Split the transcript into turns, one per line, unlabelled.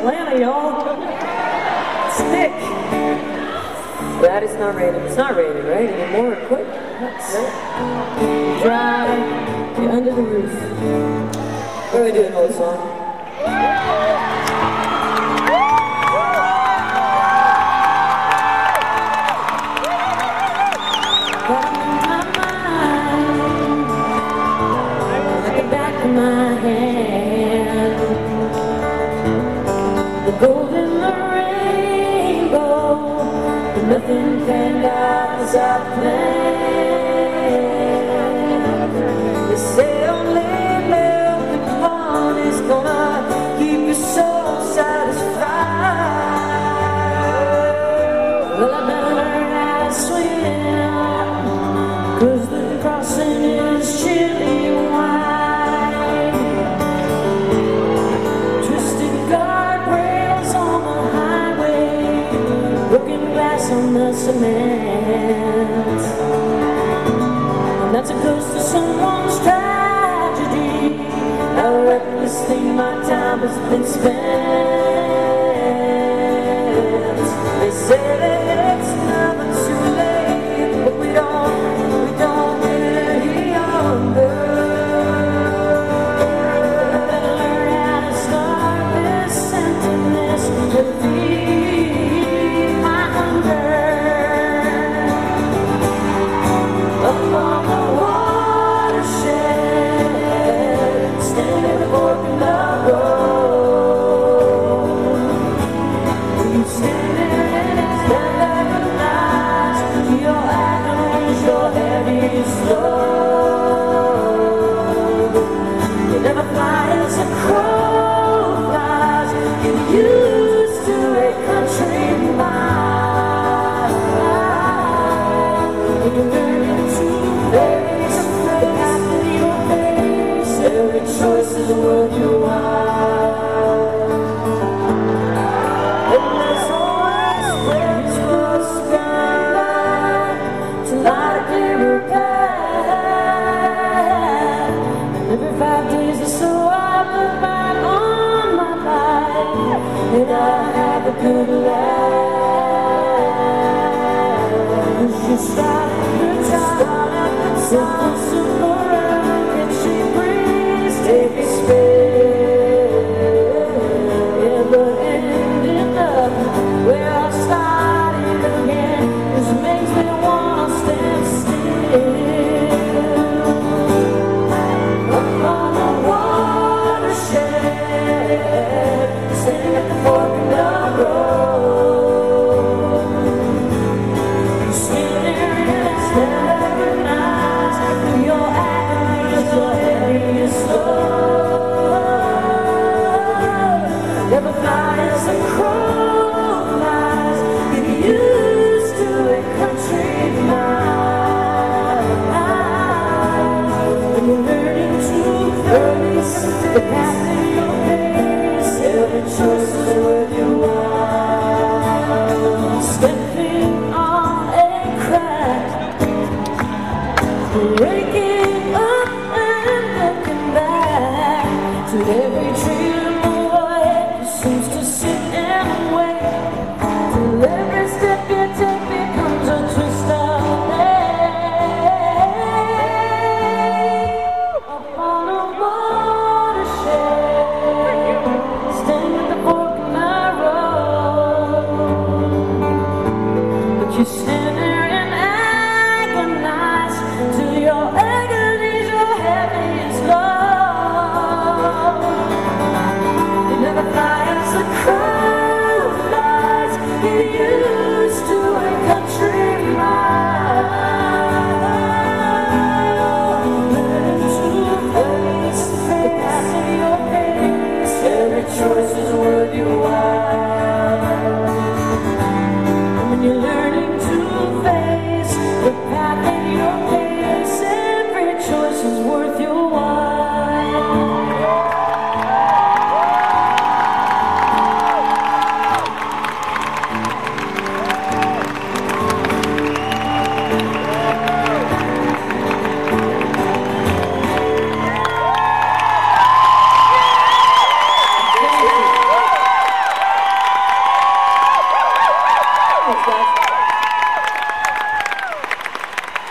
Atlanta, y'all. It's Nick. That is not raining. It's not raining, right? Anymore. Quick. Dry. You're under the roof. What are we doing, an old song?
My hand, the gold in the rainbow, but nothing can guide our plan. They say only milk and honey is gonna keep your soul satisfied. Well, I better learn how to swim, 'cause the crossing is chilly wide. On the cement, and that's a ghost of someone's tragedy. How recklessly my time has been spent. They say that it's never too late, but we don't get any younger. I better learn how to start this sentence with upon the watershed, standing at the fork in the road. You stand there and stand like a light to your agonies, your heaviest load. You never fly as a crow flies. You used to a country mile. You learn to face the path in your face. Every choice is worth your while. And there's always ways for the skyline to light a clearer path. And every 5 days or so I look back on my life, and I have a good laugh. You started the time, simple, simple, and she breathes, take a space. Yeah, but ending up where I started again, just makes me wanna stand still. Up on the watershed, standing at the fork in the road. You stand there and stand recognized through your agonies, your heaviest load. Never fly as a crow flies. Get used to a country mile. When you're learning to face the path in your face, every choice is worth your while. Stepping on a crack, breaking up and looking back to every tree in the way seems to sit and wait till every step you take becomes a twist of fate. Up on a watershed, standing at the fork in the road, but you stand there and agonize till your agony's your heaviest load. You never fly as a crow flies. Get used to a country mile. Learn to face the path in your face. Every choice is worth your while. And when you're learning to face the path in your face, every choice is worth your while.
Thanks, guys.